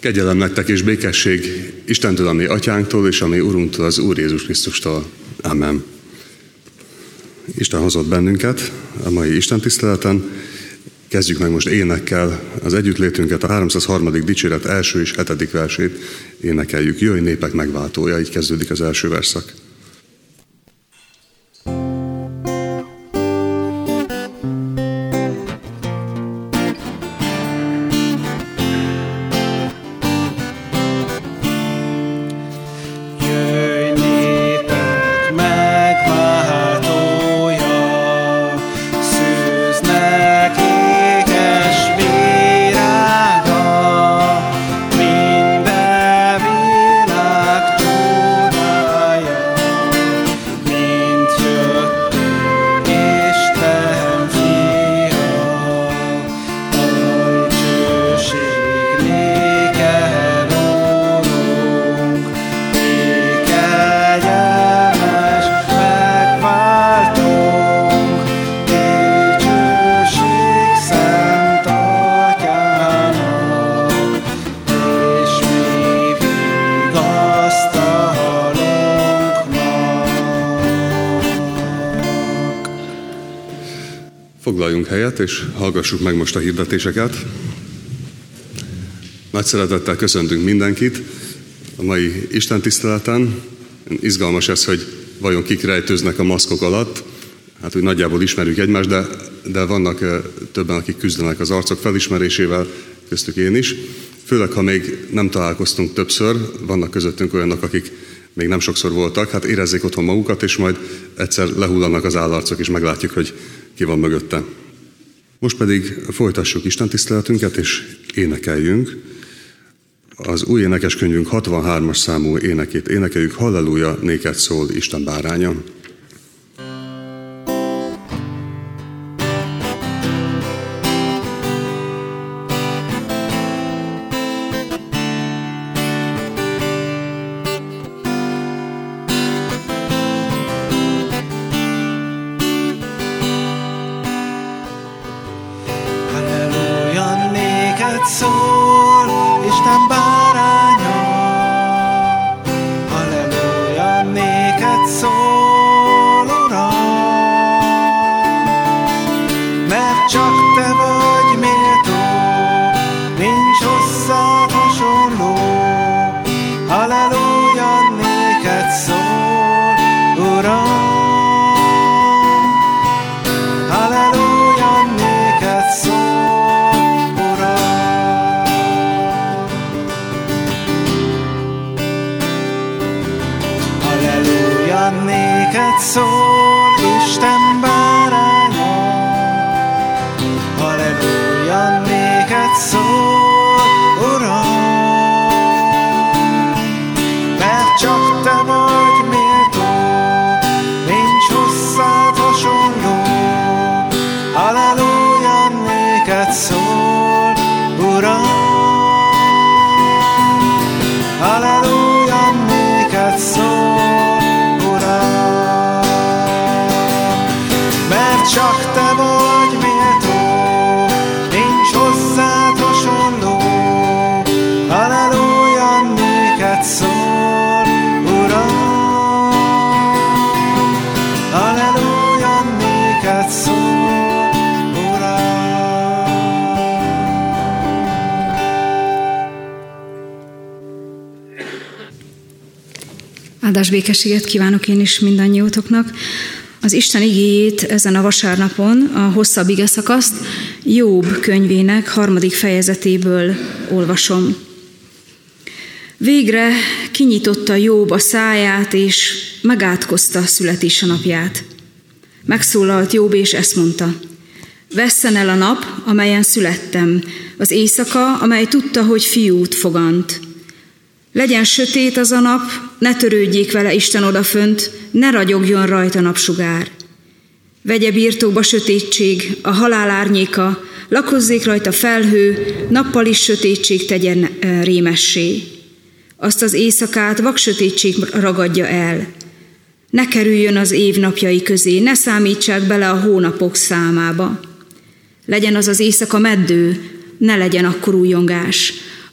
Kegyelem nektek és békesség Istentől, ami Atyánktól, és ami Urunktól, az Úr Jézus Krisztustól. Amen. Isten hozott bennünket a mai istentiszteleten. Kezdjük meg most énekkel az együttlétünket, a 303. dicséret első és 7. versét énekeljük. Jöjj népek megváltója, így kezdődik az első verszak. Foglaljunk helyet, és hallgassuk meg most a hirdetéseket. Nagy szeretettel köszöntünk mindenkit a mai istentiszteleten. Izgalmas ez, hogy vajon kik rejtőznek a maszkok alatt. Hát úgy nagyjából ismerjük egymást, de vannak többen, akik küzdenek az arcok felismerésével, köztük én is. Főleg, ha még nem találkoztunk többször, vannak közöttünk olyanok, akik még nem sokszor voltak, hát érezzék otthon magukat, és majd egyszer lehullanak az állarcok, és meglátjuk, hogy ki van mögötte. Most pedig folytassuk istentiszteletünket, és énekeljünk. Az új énekeskönyvünk 63-as számú énekét énekeljük. Halleluja, néked szól Isten báránya. Áldás békességet kívánok én is mindannyiótoknak. Az Isten igéjét ezen a vasárnapon, a hosszabb igeszakaszt Jób könyvének 3. fejezetéből olvasom. Végre kinyitotta Jób a száját, és megátkozta születésnapját. Megszólalt Jób, és ezt mondta: Vesszen el a nap, amelyen születtem, az éjszaka, amely tudta, hogy fiút fogant. Legyen sötét az a nap, ne törődjék vele Isten odafönt, ne ragyogjon rajta napsugár. Vegye birtókba sötétség, a halál árnyéka, lakozzék rajta felhő, nappal is sötétség tegyen rémessé. Azt az éjszakát vaksötétség ragadja el. Ne kerüljön az év napjai közé, ne számítsák bele a hónapok számába. Legyen az az éjszaka meddő, ne legyen akkor újongás.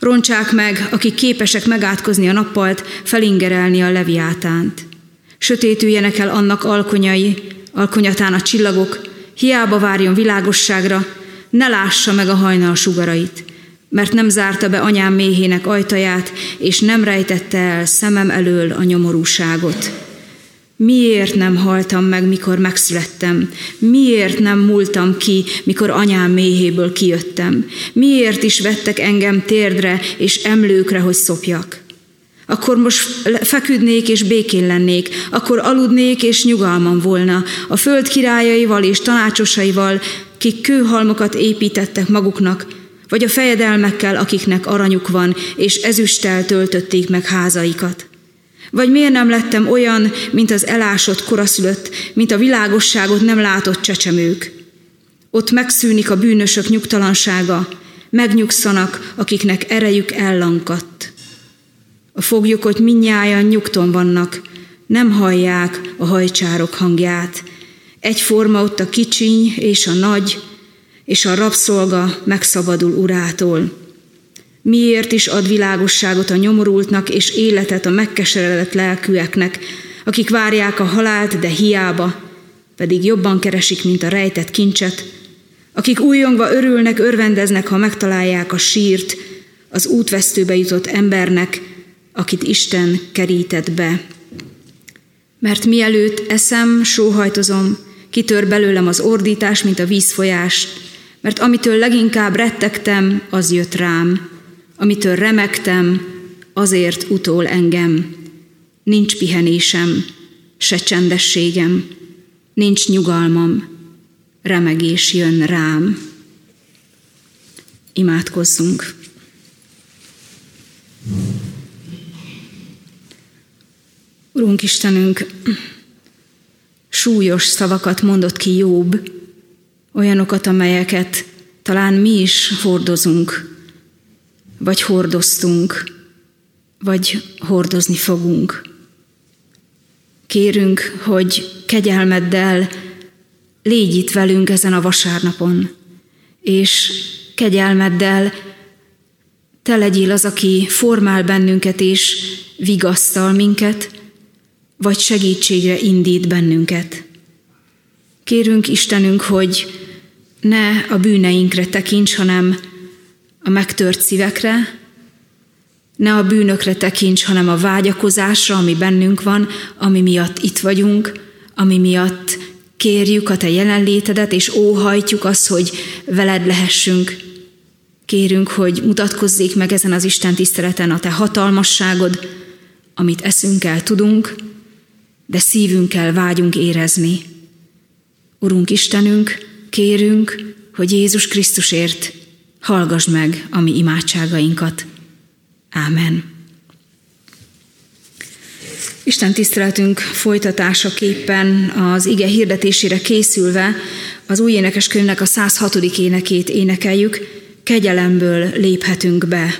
Rontsák meg, akik képesek megátkozni a nappalt, felingerelni a leviátánt. Sötétüljenek el annak alkonyatán a csillagok, hiába várjon világosságra, ne lássa meg a hajnal sugarait, mert nem zárta be anyám méhének ajtaját, és nem rejtette el szemem elől a nyomorúságot. Miért nem haltam meg, mikor megszülettem? Miért nem múltam ki, mikor anyám méhéből kijöttem? Miért is vettek engem térdre és emlőkre, hogy szopjak? Akkor most feküdnék és békén lennék, akkor aludnék és nyugalmam volna, a föld királyaival és tanácsosaival, kik kőhalmokat építettek maguknak, vagy a fejedelmekkel, akiknek aranyuk van, és ezüsttel töltötték meg házaikat. Vagy miért nem lettem olyan, mint az elásott koraszülött, mint a világosságot nem látott csecsemők? Ott megszűnik a bűnösök nyugtalansága, megnyugszanak, akiknek erejük ellankadt. A foglyok ott mindnyájan nyugton vannak, nem hallják a hajcsárok hangját. Egyforma ott a kicsiny és a nagy, és a rabszolga megszabadul urától. Miért is ad világosságot a nyomorultnak és életet a megkeseredett lelkűeknek, akik várják a halált, de hiába, pedig jobban keresik, mint a rejtett kincset, akik újjongva örülnek, örvendeznek, ha megtalálják a sírt az útvesztőbe jutott embernek, akit Isten kerített be. Mert mielőtt eszem, sóhajtozom, kitör belőlem az ordítás, mint a vízfolyás, mert amitől leginkább rettegtem, az jött rám. Amitől remegtem, azért utol engem. Nincs pihenésem, se csendességem, nincs nyugalmam, remegés jön rám. Imádkozzunk. Urunk Istenünk, súlyos szavakat mondott ki Jobb, olyanokat, amelyeket talán mi is hordozunk, vagy hordoztunk, vagy hordozni fogunk. Kérünk, hogy kegyelmeddel légy itt velünk ezen a vasárnapon, és kegyelmeddel te legyél az, aki formál bennünket és vigasztal minket, vagy segítségre indít bennünket. Kérünk Istenünk, hogy ne a bűneinkre tekints, hanem a megtört szívekre, ne a bűnökre tekints, hanem a vágyakozásra, ami bennünk van, ami miatt itt vagyunk, ami miatt kérjük a te jelenlétedet, és óhajtjuk azt, hogy veled lehessünk. Kérünk, hogy mutatkozzék meg ezen az Isten tiszteleten a te hatalmasságod, amit eszünkkel tudunk, de szívünkkel vágyunk érezni. Urunk Istenünk, kérünk, hogy Jézus Krisztusért hallgass meg a mi imádságainkat. Ámen. Isten tiszteletünk folytatásaképpen az ige hirdetésére készülve az új énekeskönyvnek a 106. énekét énekeljük, Kegyelemből léphetünk be.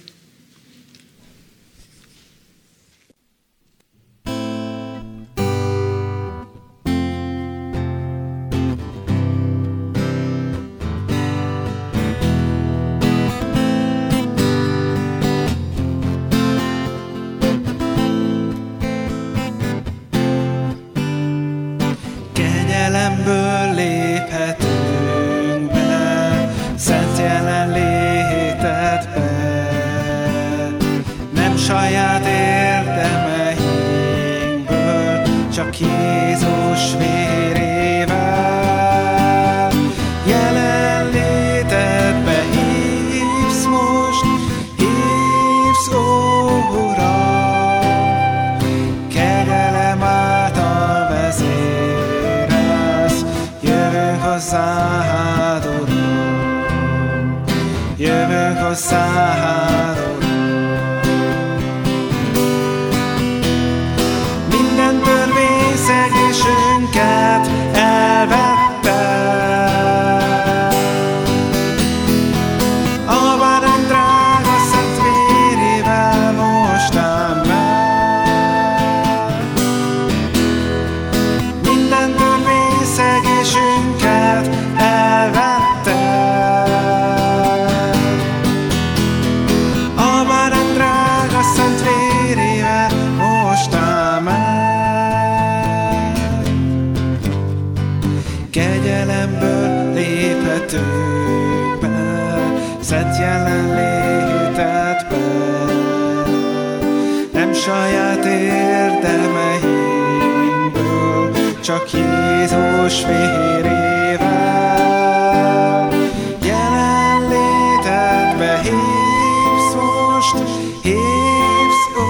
Kegyelemből léphetünk be, szent jelenlétedbe. Nem saját érdemeinkből, csak Jézus vérével. Jelenlétedbe hívsz most, hívsz, ó Uram, kegyelem által vezérelsz. Jövünk hozzád, Uram, jövünk hozzád, Uram. Minden törvényszegésünket elvette, a bárány drága szent vérével mostán meg. Minden törvényszegésünket elvette, szent jelenlétedbe. Nem saját érdemeinkből, csak Jézus vérével. Jelenlétedbe hívsz most, hívsz, ó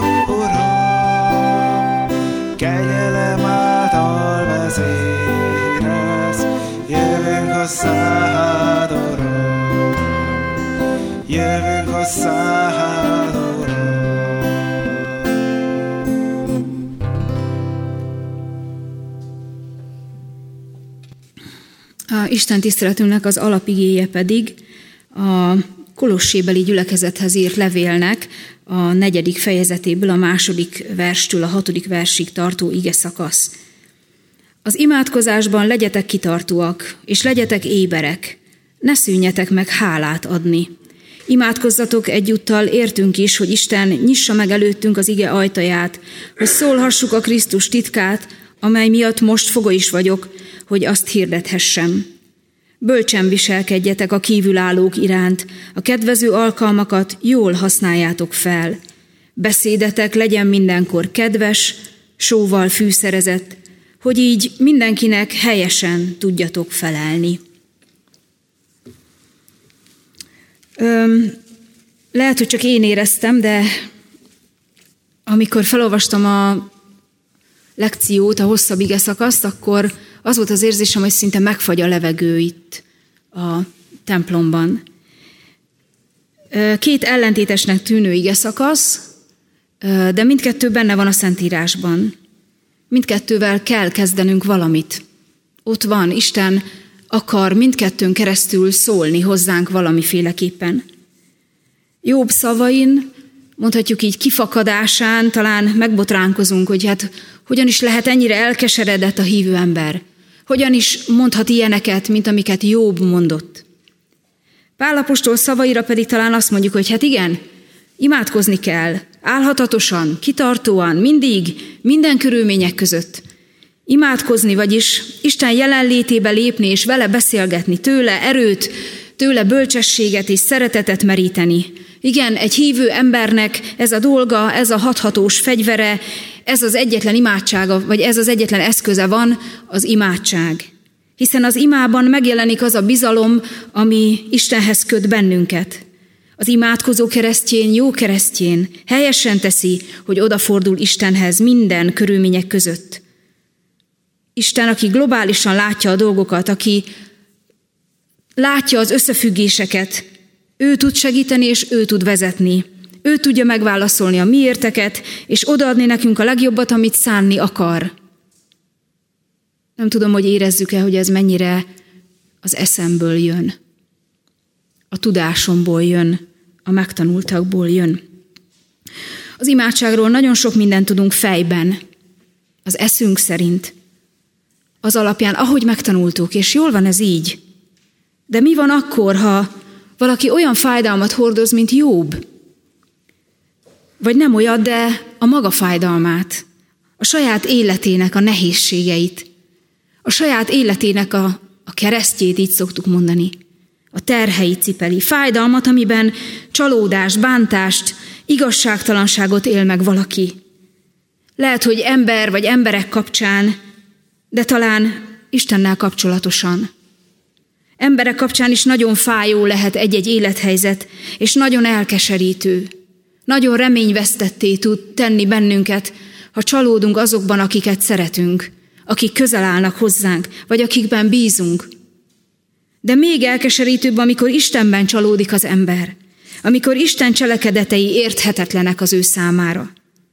Uram, kegyelem által vezérelsz, jövünk hozzád, Uram, jövünk hozzád, Uram. A Isten tiszteletünknek az alapigéje pedig a kolossébeli gyülekezethez írt levélnek a 4. fejezetéből a 2. verstől a 6. versig tartó ige szakasz. Az imádkozásban legyetek kitartóak, és legyetek éberek, ne szűnjetek meg hálát adni. Imádkozzatok egyúttal értünk is, hogy Isten nyissa meg előttünk az ige ajtaját, hogy szólhassuk a Krisztus titkát, amely miatt most foga is vagyok, hogy azt hirdethessem. Bölcsen viselkedjetek a kívülállók iránt, a kedvező alkalmakat jól használjátok fel. Beszédetek legyen mindenkor kedves, sóval fűszerezett, hogy így mindenkinek helyesen tudjatok felelni. Lehet, hogy csak én éreztem, de amikor felolvastam a lekciót, a hosszabb ige szakaszt, akkor az volt az érzésem, hogy szinte megfagy a levegő itt a templomban. 2 ellentétesnek tűnő ige szakasz, de mindkettő benne van a Szentírásban. Mindkettővel kell kezdenünk valamit. Ott van, Isten akar mindkettőn keresztül szólni hozzánk valamiféleképpen. Jobb szavain, mondhatjuk így kifakadásán talán megbotránkozunk, hogy hát hogyan is lehet ennyire elkeseredett a hívő ember? Hogyan is mondhat ilyeneket, mint amiket Jobb mondott? Pál apostol szavaira pedig talán azt mondjuk, hogy hát igen, imádkozni kell, álhatatosan, kitartóan, mindig, minden körülmények között. Imádkozni, vagyis Isten jelenlétébe lépni és vele beszélgetni, tőle erőt, tőle bölcsességet és szeretetet meríteni. Igen, egy hívő embernek ez a dolga, ez a hathatós fegyvere, ez az egyetlen imádsága, vagy ez az egyetlen eszköze van, az imádság. Hiszen az imában megjelenik az a bizalom, ami Istenhez köt bennünket. Az imádkozó keresztjén, jó keresztjén helyesen teszi, hogy odafordul Istenhez minden körülmények között. Isten, aki globálisan látja a dolgokat, aki látja az összefüggéseket, ő tud segíteni és ő tud vezetni. Ő tudja megválaszolni a miérteket, és odaadni nekünk a legjobbat, amit szánni akar. Nem tudom, hogy érezzük-e, hogy ez mennyire az eszemből jön. A tudásomból jön, a megtanultakból jön. Az imádságról nagyon sok mindent tudunk fejben, az eszünk szerint, az alapján, ahogy megtanultuk, és jól van ez így. De mi van akkor, ha valaki olyan fájdalmat hordoz, mint Jobb? Vagy nem olyat, de a maga fájdalmát, a saját életének a nehézségeit, a saját életének a keresztjét, így szoktuk mondani, a terheit cipeli, fájdalmat, amiben csalódást, bántást, igazságtalanságot él meg valaki. Lehet, hogy ember vagy emberek kapcsán, de talán Istennel kapcsolatosan. Emberek kapcsán is nagyon fájó lehet egy-egy élethelyzet, és nagyon elkeserítő. Nagyon reményvesztetté tud tenni bennünket, ha csalódunk azokban, akiket szeretünk, akik közel állnak hozzánk, vagy akikben bízunk. De még elkeserítőbb, amikor Istenben csalódik az ember, amikor Isten cselekedetei érthetetlenek az ő számára.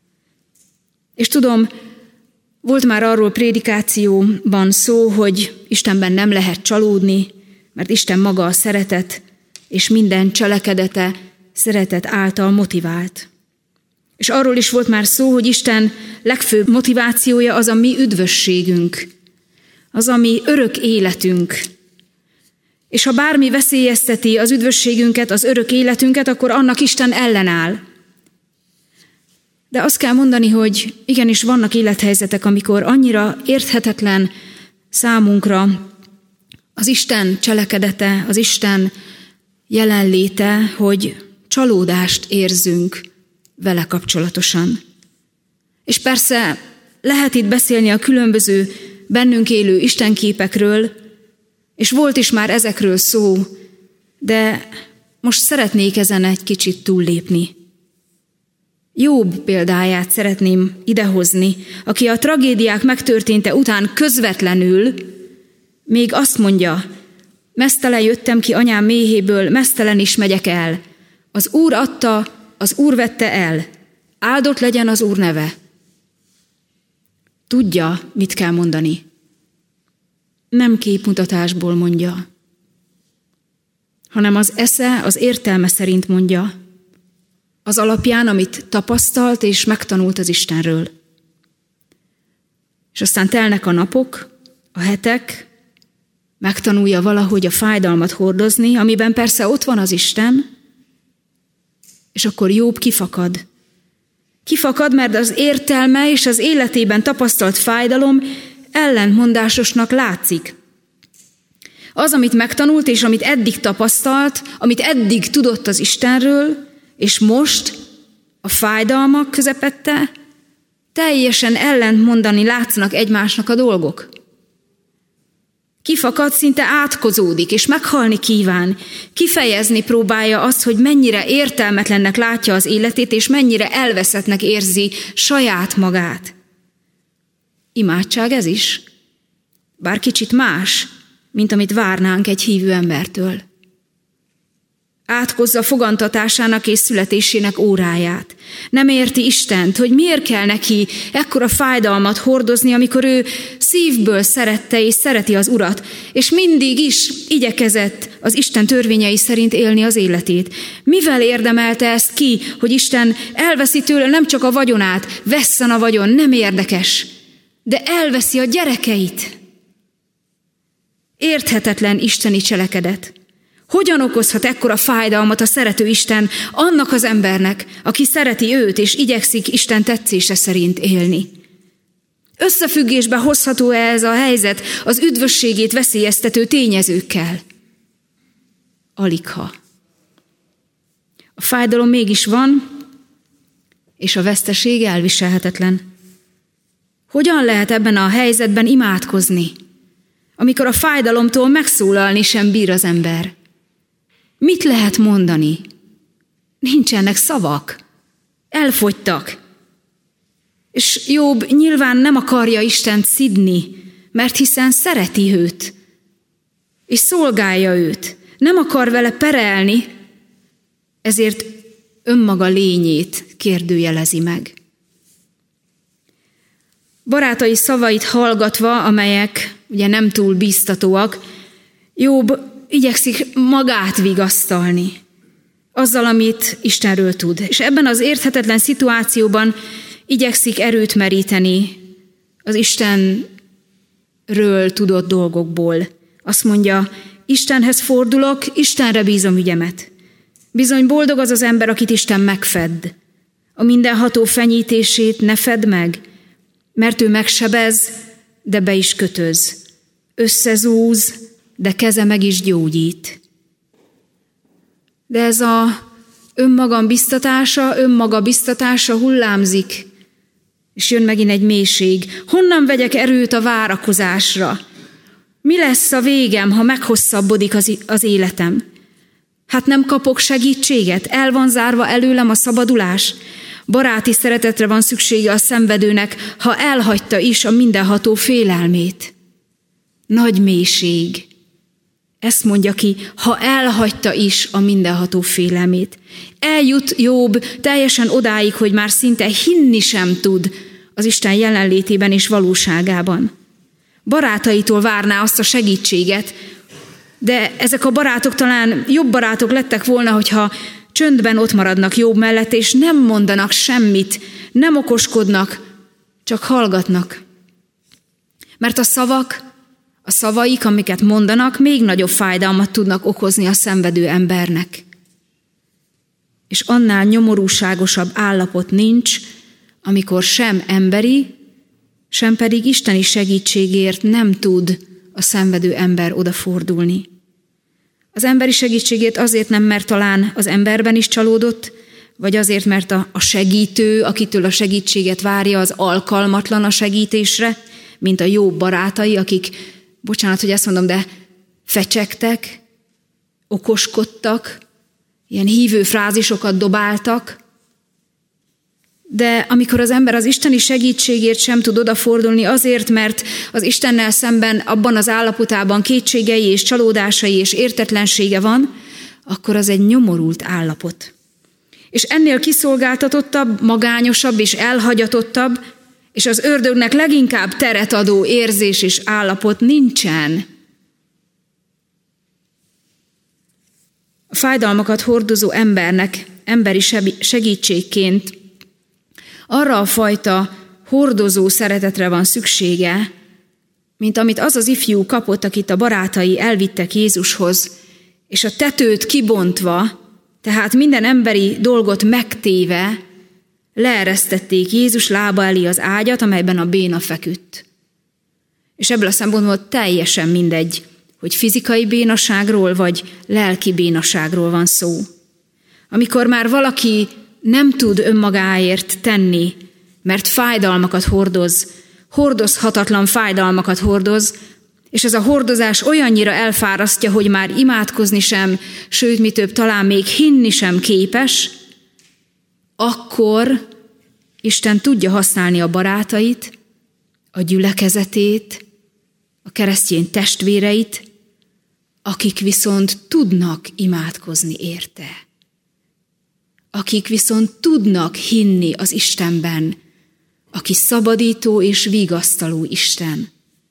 És tudom, volt már arról prédikációban szó, hogy Istenben nem lehet csalódni, mert Isten maga a szeretet, és minden cselekedete szeretet által motivált. És arról is volt már szó, hogy Isten legfőbb motivációja az a mi üdvösségünk, az a mi örök életünk. És ha bármi veszélyezteti az üdvösségünket, az örök életünket, akkor annak Isten ellenáll. De azt kell mondani, hogy igenis vannak élethelyzetek, amikor annyira érthetetlen számunkra az Isten cselekedete, az Isten jelenléte, hogy csalódást érzünk vele kapcsolatosan. És persze lehet itt beszélni a különböző bennünk élő istenképekről, és volt is már ezekről szó, de most szeretnék ezen egy kicsit túllépni. Jób példáját szeretném idehozni, aki a tragédiák megtörténte után közvetlenül még azt mondja: meztelen jöttem ki anyám méhéből, meztelen is megyek el. Az Úr adta, az Úr vette el. Áldott legyen az Úr neve. Tudja, mit kell mondani. Nem képmutatásból mondja, hanem az esze, az értelme szerint mondja, az alapján, amit tapasztalt és megtanult az Istenről. És aztán telnek a napok, a hetek, megtanulja valahogy a fájdalmat hordozni, amiben persze ott van az Isten, és akkor Jób kifakad. Kifakad, mert az értelme és az életében tapasztalt fájdalom ellentmondásosnak látszik. Az, amit megtanult és amit eddig tapasztalt, amit eddig tudott az Istenről, és most a fájdalmak közepette teljesen ellentmondani látsznak egymásnak a dolgok. Kifakad, szinte átkozódik, és meghalni kíván. Kifejezni próbálja azt, hogy mennyire értelmetlennek látja az életét, és mennyire elveszettnek érzi saját magát. Imádság ez is, bár kicsit más, mint amit várnánk egy hívő embertől. Átkozza fogantatásának és születésének óráját. Nem érti Istent, hogy miért kell neki ekkora fájdalmat hordozni, amikor ő szívből szerette és szereti az Urat, és mindig is igyekezett az Isten törvényei szerint élni az életét. Mivel érdemelte ezt ki, hogy Isten elveszi tőle nem csak a vagyonát, vesszen a vagyon, nem érdekes, de elveszi a gyerekeit. Érthetetlen isteni cselekedet. Hogyan okozhat ekkora fájdalmat a szerető Isten annak az embernek, aki szereti őt és igyekszik Isten tetszése szerint élni? Összefüggésbe hozható ez a helyzet az üdvösségét veszélyeztető tényezőkkel? Aligha. A fájdalom mégis van, és a veszteség elviselhetetlen. Hogyan lehet ebben a helyzetben imádkozni, amikor a fájdalomtól megszólalni sem bír az ember? Mit lehet mondani? Nincsenek szavak. Elfogytak. És Jób nyilván nem akarja Istent szidni, mert hiszen szereti őt, és szolgálja őt. Nem akar vele perelni, ezért önmaga lényét kérdőjelezi meg. Barátai szavait hallgatva, amelyek ugye nem túl bíztatóak, Jób igyekszik magát vigasztalni azzal, amit Istenről tud. És ebben az érthetetlen szituációban igyekszik erőt meríteni az Istenről tudott dolgokból. Azt mondja, Istenhez fordulok, Istenre bízom ügyemet. Bizony boldog az az ember, akit Isten megfed. A mindenható fenyítését ne fedd meg, mert ő megsebez, de be is kötöz. Összezúz, de keze meg is gyógyít. De ez a önmaga biztatása hullámzik, és jön megint egy mélység. Honnan vegyek erőt a várakozásra? Mi lesz a végem, ha meghosszabbodik az életem? Hát nem kapok segítséget, el van zárva előlem a szabadulás. Baráti szeretetre van szüksége a szenvedőnek, ha elhagyta is a mindenható félelmét. Nagy mélység. Ezt mondja ki, ha elhagyta is a mindenható félelmét. Eljut Jób teljesen odáig, hogy már szinte hinni sem tud az Isten jelenlétében és valóságában. Barátaitól várná azt a segítséget, de ezek a barátok talán jobb barátok lettek volna, hogyha csöndben ott maradnak Jób mellett, és nem mondanak semmit, nem okoskodnak, csak hallgatnak. Mert a szavaik, amiket mondanak, még nagyobb fájdalmat tudnak okozni a szenvedő embernek. És annál nyomorúságosabb állapot nincs, amikor sem emberi, sem pedig isteni segítségért nem tud a szenvedő ember odafordulni. Az emberi segítségért azért nem, mert talán az emberben is csalódott, vagy azért, mert a segítő, akitől a segítséget várja, az alkalmatlan a segítésre, mint a jó barátai, akik, bocsánat, hogy ezt mondom, de fecsegtek, okoskodtak, ilyen hívő frázisokat dobáltak. De amikor az ember az isteni segítségért sem tud odafordulni azért, mert az Istennel szemben abban az állapotában kétségei és csalódásai és értetlensége van, akkor az egy nyomorult állapot. És ennél kiszolgáltatottabb, magányosabb és elhagyatottabb, és az ördögnek leginkább teret adó érzés és állapot nincsen. A fájdalmakat hordozó embernek emberi segítségként arra a fajta hordozó szeretetre van szüksége, mint amit az az ifjú kapott, akit a barátai elvittek Jézushoz, és a tetőt kibontva, tehát minden emberi dolgot megtéve, leeresztették Jézus lába elé az ágyat, amelyben a béna feküdt. És ebből a szempontból teljesen mindegy, hogy fizikai bénaságról vagy lelki bénaságról van szó. Amikor már valaki nem tud önmagáért tenni, mert fájdalmakat hordozhatatlan fájdalmakat hordoz, és ez a hordozás olyannyira elfárasztja, hogy már imádkozni sem, sőt, mi több, talán még hinni sem képes, akkor Isten tudja használni a barátait, a gyülekezetét, a keresztény testvéreit, akik viszont tudnak imádkozni érte. Akik viszont tudnak hinni az Istenben, aki szabadító és vigasztaló Isten.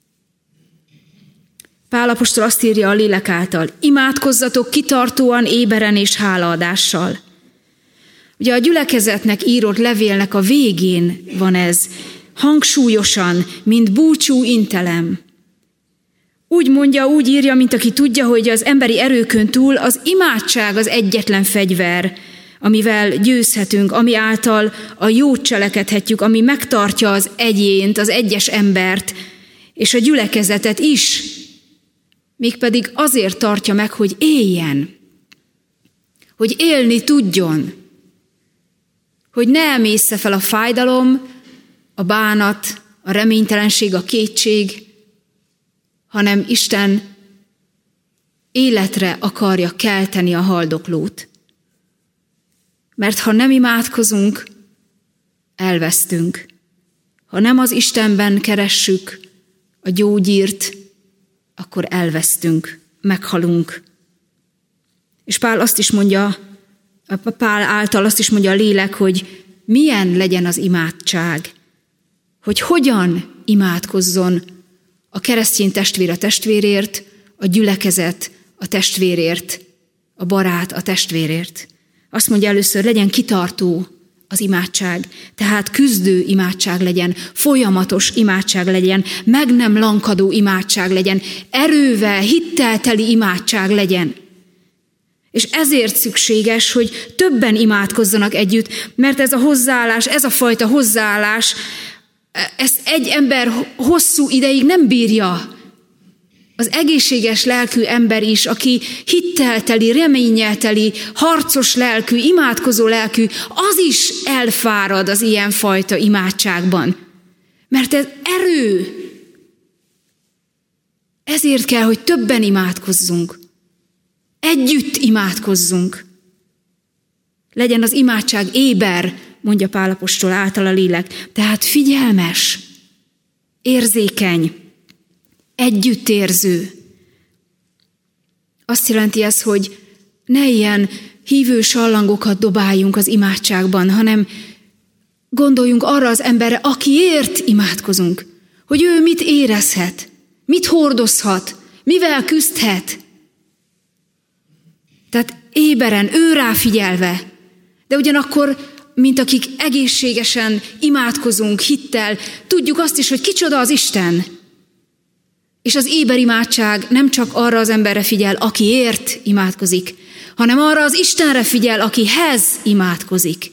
Pál apostol azt írja a lélek által: imádkozzatok kitartóan, éberen és hálaadással. Ugye a gyülekezetnek írott levélnek a végén van ez, hangsúlyosan, mint búcsú intelem. Úgy mondja, úgy írja, mint aki tudja, hogy az emberi erőkön túl az imádság az egyetlen fegyver, amivel győzhetünk, ami által a jót cselekedhetjük, ami megtartja az egyént, az egyes embert, és a gyülekezetet is, mégpedig azért tartja meg, hogy éljen, hogy élni tudjon, hogy ne emészze fel a fájdalom, a bánat, a reménytelenség, a kétség, hanem Isten életre akarja kelteni a haldoklót. Mert ha nem imádkozunk, elvesztünk. Ha nem az Istenben keressük a gyógyírt, akkor elvesztünk, meghalunk. És Pál által azt is mondja a lélek, hogy milyen legyen az imádság, hogy hogyan imádkozzon a keresztény testvér a testvérért, a gyülekezet a testvérért, a barát a testvérért. Azt mondja először, legyen kitartó az imádság, tehát küzdő imádság legyen, folyamatos imádság legyen, meg nem lankadó imádság legyen, erővel, hittel teli imádság legyen. És ezért szükséges, hogy többen imádkozzanak együtt, mert ez a hozzáállás, ez a fajta hozzáállás, ezt egy ember hosszú ideig nem bírja. Az egészséges lelkű ember is, aki hittelteli, reményelteli, harcos lelkű, imádkozó lelkű, az is elfárad az ilyenfajta imádságban. Mert ez erő. Ezért kell, hogy többen imádkozzunk. Együtt imádkozzunk. Legyen az imádság éber, mondja Pál apostol által a lélek. Tehát figyelmes, érzékeny, együttérző. Azt jelenti ez, hogy ne ilyen hívő sallangokat dobáljunk az imádságban, hanem gondoljunk arra az emberre, akiért imádkozunk, hogy ő mit érezhet, mit hordozhat, mivel küzdhet. Tehát éberen, ő rá figyelve, de ugyanakkor, mint akik egészségesen imádkozunk hittel, tudjuk azt is, hogy kicsoda az Isten. És az éberimádság nem csak arra az emberre figyel, akiért imádkozik, hanem arra az Istenre figyel, akihez imádkozik.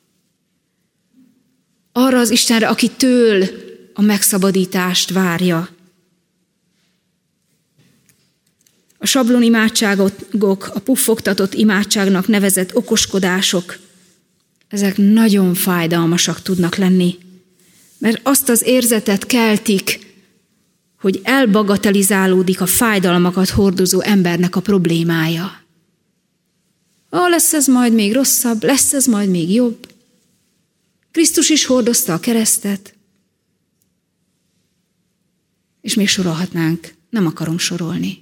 Arra az Istenre, akitől a megszabadítást várja. A sablon imádságok, a puffogtatott imádságnak nevezett okoskodások, ezek nagyon fájdalmasak tudnak lenni, mert azt az érzetet keltik, hogy elbagatelizálódik a fájdalmakat hordozó embernek a problémája. Lesz ez majd még rosszabb, lesz ez majd még jobb. Krisztus is hordozta a keresztet. És még sorolhatnánk, nem akarom sorolni.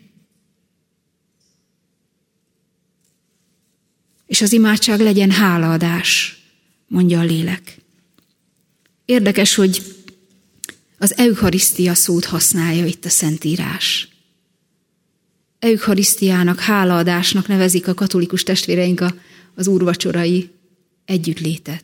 És az imádság legyen hálaadás, mondja a lélek. Érdekes, hogy az eucharisztia szót használja itt a Szentírás. Eucharisztiának, hálaadásnak nevezik a katolikus testvéreink az úrvacsorai együttlétet.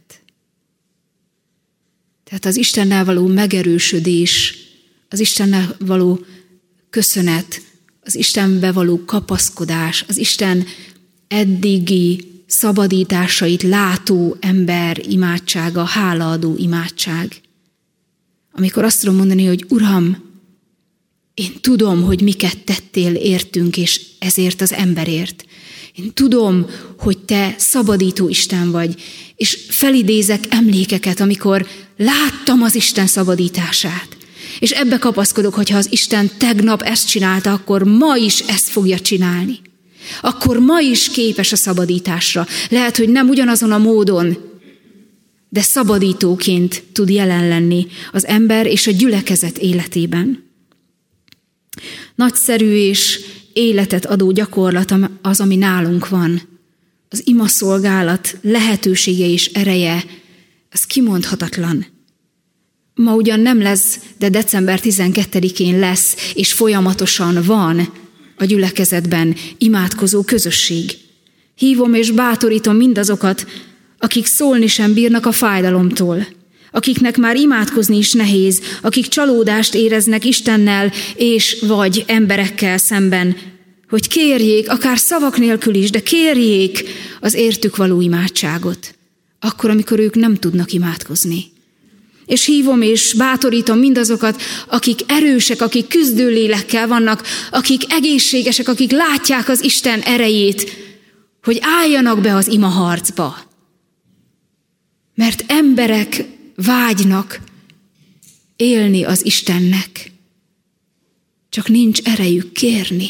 Tehát az Istennel való megerősödés, az Istennel való köszönet, az Istenbe való kapaszkodás, az Isten eddigi szabadításait látó ember imádsága, hálaadó imádság. Amikor azt tudom mondani, hogy Uram, én tudom, hogy miket tettél értünk, és ezért az emberért. Én tudom, hogy te szabadító Isten vagy, és felidézek emlékeket, amikor láttam az Isten szabadítását. És ebbe kapaszkodok, hogyha az Isten tegnap ezt csinálta, akkor ma is ezt fogja csinálni. Akkor ma is képes a szabadításra. Lehet, hogy nem ugyanazon a módon, de szabadítóként tud jelen lenni az ember és a gyülekezet életében. Nagyszerű és életet adó gyakorlat az, ami nálunk van. Az imaszolgálat lehetősége és ereje, ez kimondhatatlan. Ma ugyan nem lesz, de december 12-én lesz, és folyamatosan van a gyülekezetben imádkozó közösség. Hívom és bátorítom mindazokat, akik szólni sem bírnak a fájdalomtól, akiknek már imádkozni is nehéz, akik csalódást éreznek Istennel és vagy emberekkel szemben, hogy kérjék, akár szavak nélkül is, de kérjék az értük való imádságot, akkor, amikor ők nem tudnak imádkozni. És hívom és bátorítom mindazokat, akik erősek, akik küzdő lélekkel vannak, akik egészségesek, akik látják az Isten erejét, hogy álljanak be az imaharcba. Mert emberek vágynak élni az Istennek, csak nincs erejük kérni.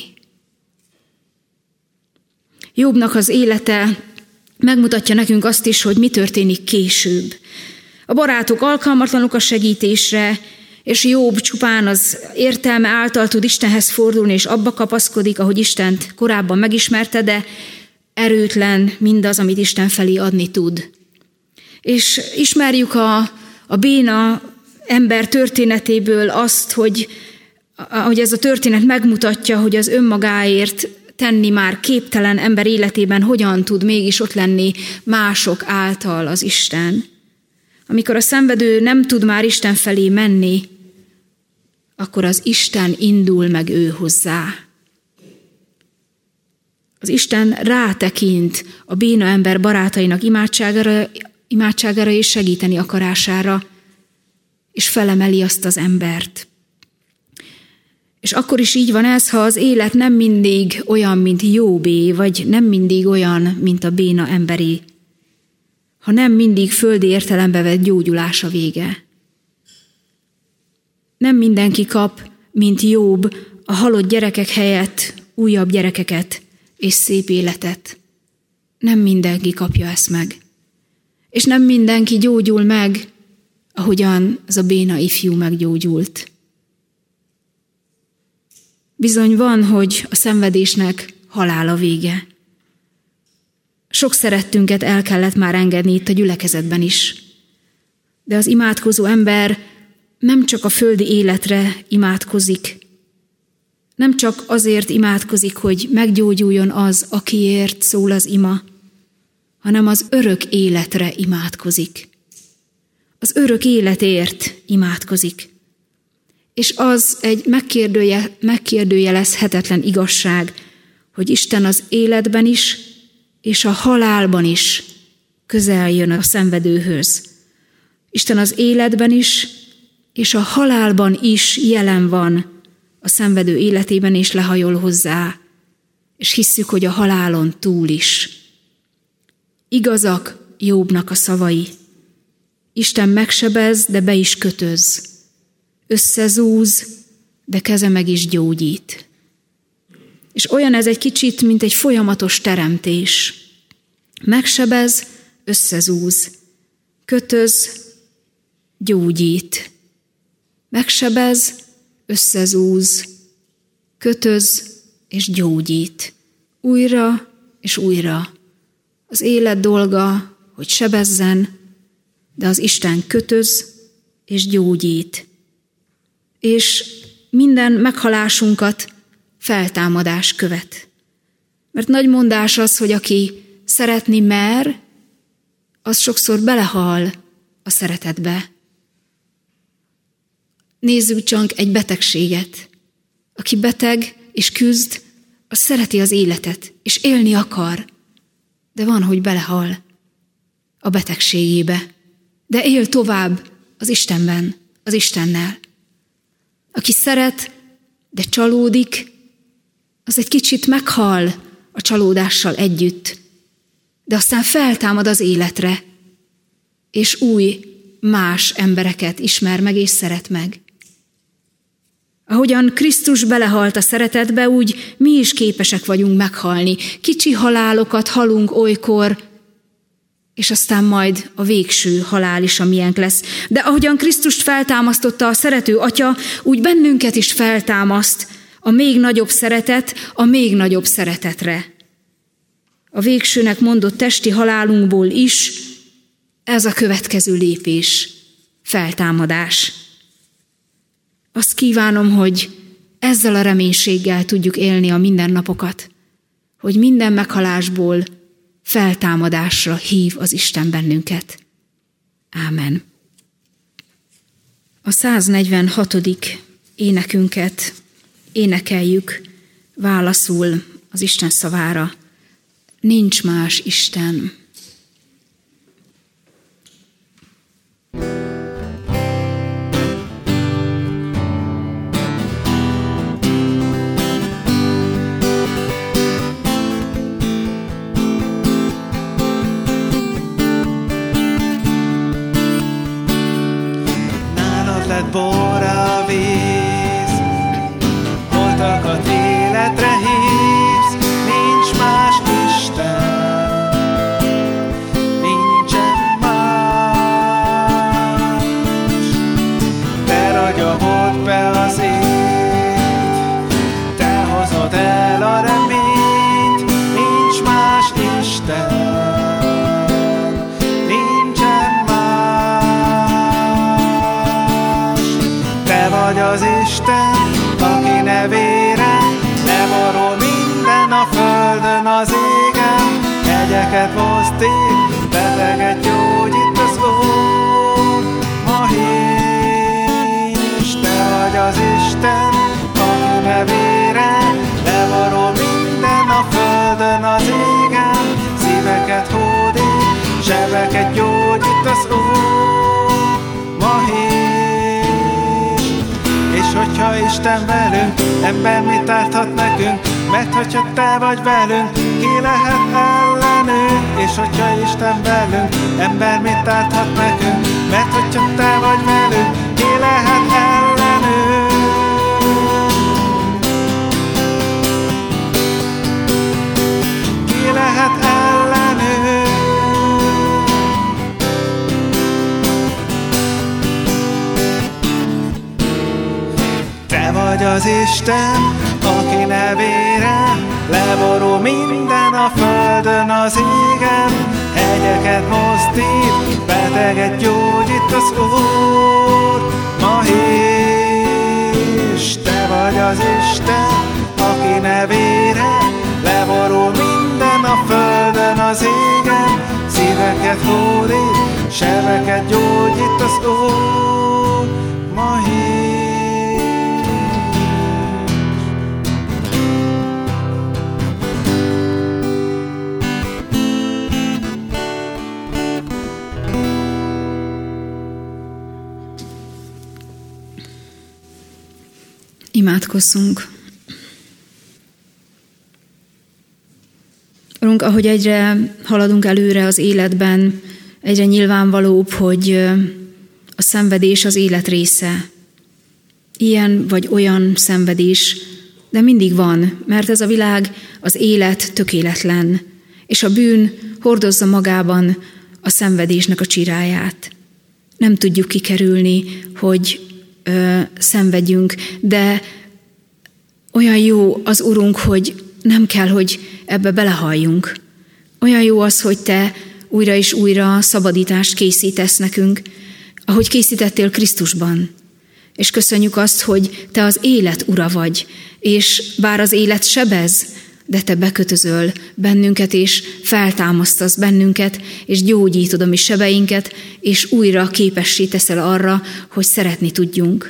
Jobbnak az élete megmutatja nekünk azt is, hogy mi történik később. A barátok alkalmatlanok a segítésre, és Jobb csupán az értelme által tud Istenhez fordulni, és abba kapaszkodik, ahogy Istent korábban megismerte, de erőtlen mindaz, amit Isten felé adni tud. És ismerjük a béna ember történetéből azt, hogy ez a történet megmutatja, hogy az önmagáért tenni már képtelen ember életében hogyan tud mégis ott lenni mások által az Isten. Amikor a szenvedő nem tud már Isten felé menni, akkor az Isten indul meg ő hozzá. Az Isten rátekint a béna ember barátainak imádságára és segíteni akarására, és felemeli azt az embert. És akkor is így van ez, ha az élet nem mindig olyan, mint Jobbé, vagy nem mindig olyan, mint a béna emberi, ha nem mindig földi értelembe vett gyógyulás a vége. Nem mindenki kap, mint Jobb, a halott gyerekek helyett újabb gyerekeket és szép életet. Nem mindenki kapja ezt meg. És nem mindenki gyógyul meg, ahogyan az a béna ifjú meggyógyult. Bizony van, hogy a szenvedésnek halál a vége. Sok szerettünket el kellett már engedni itt a gyülekezetben is. De az imádkozó ember nem csak a földi életre imádkozik, nem csak azért imádkozik, hogy meggyógyuljon az, akiért szól az ima, hanem az örök életre imádkozik. Az örök életért imádkozik. És az egy megkérdőjelezhetetlen igazság, hogy Isten az életben is, és a halálban is közel jön a szenvedőhöz. Isten az életben is, és a halálban is jelen van a szenvedő életében, és lehajol hozzá, és hisszük, hogy a halálon túl is. Igazak Jobbnak a szavai. Isten megsebez, de be is kötöz. Összezúz, de keze meg is gyógyít. És olyan ez egy kicsit, mint egy folyamatos teremtés. Megsebez, összezúz. Kötöz, gyógyít. Megsebez, összezúz. Kötöz és gyógyít. Újra és újra. Az élet dolga, hogy sebezzen, de az Isten kötöz és gyógyít. És minden meghalásunkat feltámadás követ. Mert nagy mondás az, hogy aki szeretni mer, az sokszor belehal a szeretetbe. Nézzük csak egy betegséget. Aki beteg és küzd, az szereti az életet, és élni akar. De van, hogy belehal a betegségébe. De él tovább az Istenben, az Istennel. Aki szeret, de csalódik, az egy kicsit meghal a csalódással együtt, de aztán feltámad az életre, és új, más embereket ismer meg és szeret meg. Ahogyan Krisztus belehalt a szeretetbe, úgy mi is képesek vagyunk meghalni. Kicsi halálokat halunk olykor, és aztán majd a végső halál is a miénk lesz. De ahogyan Krisztust feltámasztotta a szerető Atya, úgy bennünket is feltámaszt a még nagyobb szeretet, a még nagyobb szeretetre. A végsőnek mondott testi halálunkból is ez a következő lépés, feltámadás. Azt kívánom, hogy ezzel a reménységgel tudjuk élni a mindennapokat, hogy minden meghalásból feltámadásra hív az Isten bennünket. Ámen. A 146. énekünket énekeljük válaszul az Isten szavára. Nincs más Isten. Bor a víz, holtakat életre hívsz, nincs más Isten, nincsen más. Te ragyogod be az élt, te hozod el a reményt, nincs más Isten. Vagy az Isten, aki nevére levarol minden a földön, az égen. Hegyeket mozdít, beteget gyógyít az Úr ma is. Te vagy az Isten, aki nevére levarol minden a földön, az égen. Szíveket hódít, sebeket gyógyít az Úr ma is. És hogyha Isten velünk, ember mit árthat nekünk? Mert hogyha te vagy velünk, ki lehet ellenünk? És hogyha Isten velünk, ember mit árthat nekünk? Mert hogyha te vagy velünk, ki lehet ellenünk? Ki lehet ellenünk? Te vagy az Isten, aki nevére leborul minden a földön, az égen. Hegyeket mozdít, beteget gyógyít az Úr ma is. Te vagy az Isten, aki nevére leborul minden a földön, az égen. Szíveket hódít, sebeket gyógyít az Úr ma is. Imádkozzunk. Urunk, ahogy egyre haladunk előre az életben, egyre nyilvánvalóbb, hogy a szenvedés az élet része. Ilyen vagy olyan szenvedés, de mindig van, mert ez a világ, az élet tökéletlen, és a bűn hordozza magában a szenvedésnek a csiráját. Nem tudjuk kikerülni, hogy szenvedjünk, de olyan jó az Urunk, hogy nem kell, hogy ebbe belehalljunk. Olyan jó az, hogy Te újra és újra szabadítást készítesz nekünk, ahogy készítettél Krisztusban. És köszönjük azt, hogy Te az élet ura vagy, és bár az élet sebez, de Te bekötözöl bennünket, és feltámasztasz bennünket, és gyógyítod a mi sebeinket, és újra képessé teszel arra, hogy szeretni tudjunk.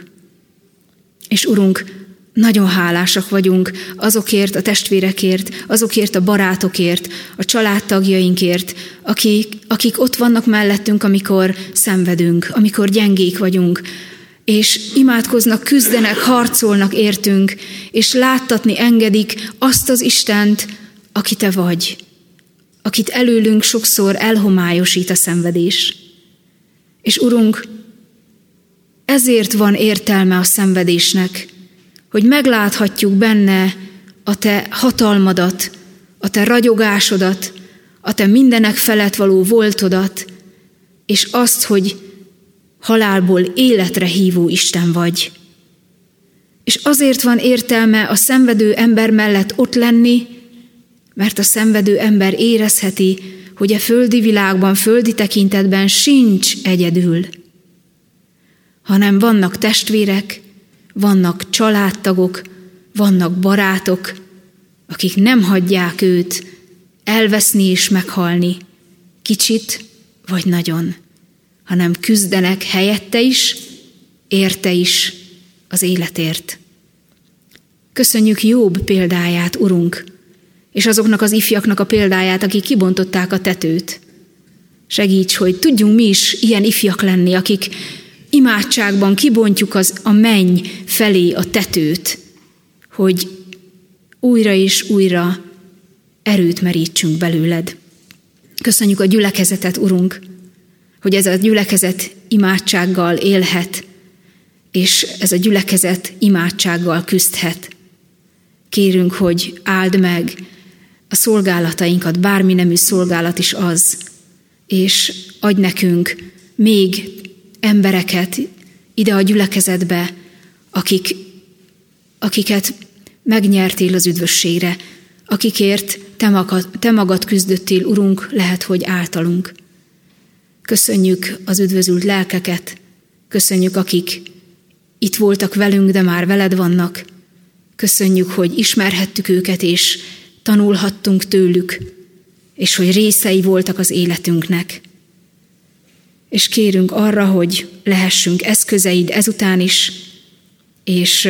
És Urunk, nagyon hálásak vagyunk azokért a testvérekért, azokért a barátokért, a családtagjainkért, akik ott vannak mellettünk, amikor szenvedünk, amikor gyengék vagyunk, és imádkoznak, küzdenek, harcolnak értünk, és láttatni engedik azt az Istent, aki Te vagy, akit előlünk sokszor elhomályosít a szenvedés. És Urunk, ezért van értelme a szenvedésnek, hogy megláthatjuk benne a Te hatalmadat, a Te ragyogásodat, a Te mindenek felett való voltodat, és azt, hogy halálból életre hívó Isten vagy. És azért van értelme a szenvedő ember mellett ott lenni, mert a szenvedő ember érezheti, hogy a földi világban, földi tekintetben sincs egyedül, hanem vannak testvérek, vannak családtagok, vannak barátok, akik nem hagyják őt elveszni és meghalni, kicsit vagy nagyon, hanem küzdenek helyette is, érte is az életért. Köszönjük Jobb példáját, Urunk, és azoknak az ifjaknak a példáját, akik kibontották a tetőt. Segíts, hogy tudjunk mi is ilyen ifjak lenni, akik imádságban kibontjuk a menny felé a tetőt, hogy újra és újra erőt merítsünk belőled. Köszönjük a gyülekezetet, Urunk, hogy ez a gyülekezet imádsággal élhet, és ez a gyülekezet imádsággal küzdhet. Kérünk, hogy áld meg a szolgálatainkat, bármi nemű szolgálat is az, és adj nekünk még embereket ide a gyülekezetbe, akiket megnyertél az üdvösségre, akikért te magad küzdöttél, Urunk, lehet, hogy általunk. Köszönjük az üdvözült lelkeket, köszönjük, akik itt voltak velünk, de már veled vannak. Köszönjük, hogy ismerhettük őket, és tanulhattunk tőlük, és hogy részei voltak az életünknek. És kérünk arra, hogy lehessünk eszközeid ezután is, és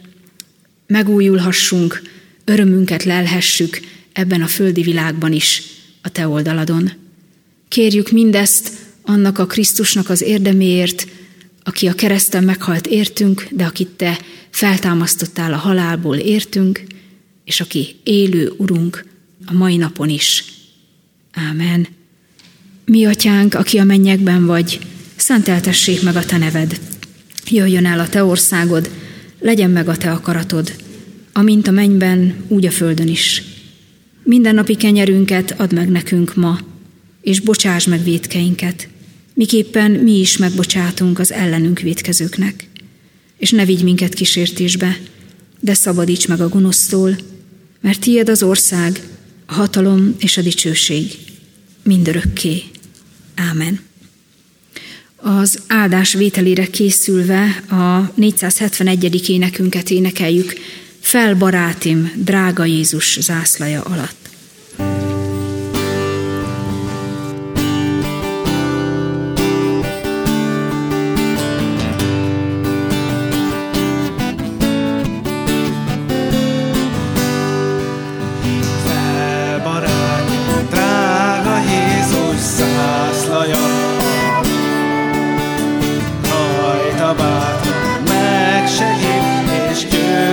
megújulhassunk, örömünket lelhessük ebben a földi világban is a Te oldaladon. Kérjük mindezt annak a Krisztusnak az érdeméért, aki a kereszten meghalt értünk, de akit Te feltámasztottál a halálból értünk, és aki élő Urunk a mai napon is. Ámen. Mi Atyánk, aki a mennyekben vagy, szenteltessék meg a Te neved. Jöjjön el a Te országod, legyen meg a Te akaratod, amint a mennyben, úgy a földön is. Mindennapi kenyerünket add meg nekünk ma, és bocsáss meg vétkeinket, miképpen mi is megbocsátunk az ellenünk vétkezőknek. És ne vigy minket kísértésbe, de szabadíts meg a gonosztól, mert tiéd az ország, a hatalom és a dicsőség mindörökké. Ámen. Az áldás vételére készülve a 471. énekünket énekeljük, Fel, barátim, drága Jézus zászlaja alatt. Rajta bátran megsegít, és győz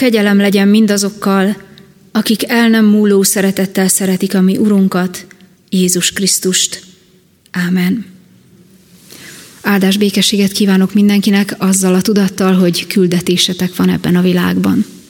kegyelem legyen mindazokkal, akik el nem múló szeretettel szeretik a mi Urunkat, Jézus Krisztust. Ámen. Áldás békességet kívánok mindenkinek azzal a tudattal, hogy küldetésetek van ebben a világban.